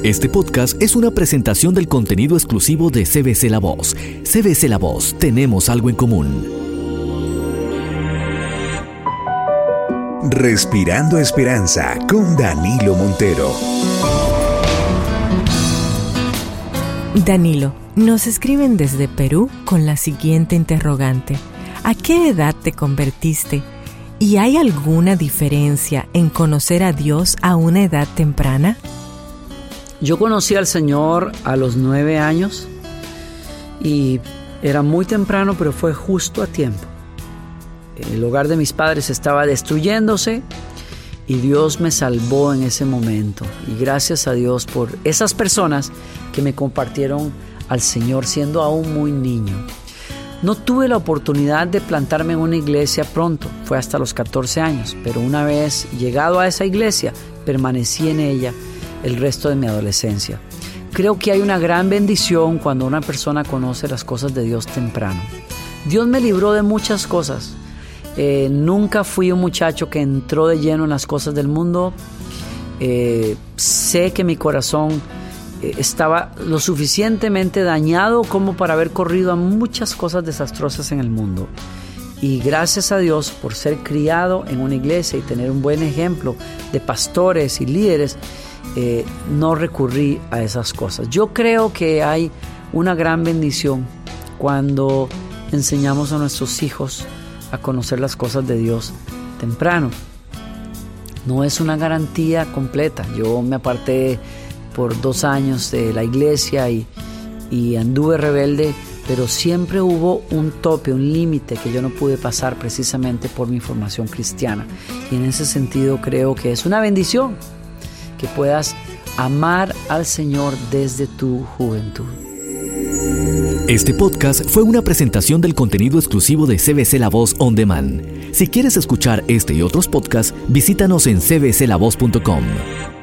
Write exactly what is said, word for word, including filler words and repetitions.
Este podcast es una presentación del contenido exclusivo de C B C La Voz. C B C La Voz, tenemos algo en común. Respirando Esperanza con Danilo Montero. Danilo, nos escriben desde Perú con la siguiente interrogante. ¿A qué edad te convertiste? ¿Y hay alguna diferencia en conocer a Dios a una edad temprana? Yo conocí al Señor a los nueve años y era muy temprano, pero fue justo a tiempo. El hogar de mis padres estaba destruyéndose y Dios me salvó en ese momento. Y gracias a Dios por esas personas que me compartieron al Señor siendo aún muy niño. No tuve la oportunidad de plantarme en una iglesia pronto, fue hasta los catorce años, pero una vez llegado a esa iglesia, permanecí en ella el resto de mi adolescencia. Creo que hay una gran bendición cuando una persona conoce las cosas de Dios temprano. Dios me libró de muchas cosas. Eh, nunca fui un muchacho que entró de lleno en las cosas del mundo. Eh, sé que mi corazón eh, estaba lo suficientemente dañado como para haber corrido a muchas cosas desastrosas en el mundo. Y gracias a Dios por ser criado en una iglesia y tener un buen ejemplo de pastores y líderes, eh, no recurrí a esas cosas. Yo creo que hay una gran bendición cuando enseñamos a nuestros hijos a conocer las cosas de Dios temprano. No es una garantía completa. Yo me aparté por dos años de la iglesia y, y anduve rebelde, pero siempre hubo un tope, un límite que yo no pude pasar precisamente por mi formación cristiana. Y en ese sentido creo que es una bendición que puedas amar al Señor desde tu juventud. Este podcast fue una presentación del contenido exclusivo de C B C La Voz On Demand. Si quieres escuchar este y otros podcasts, visítanos en c b c la voz punto com.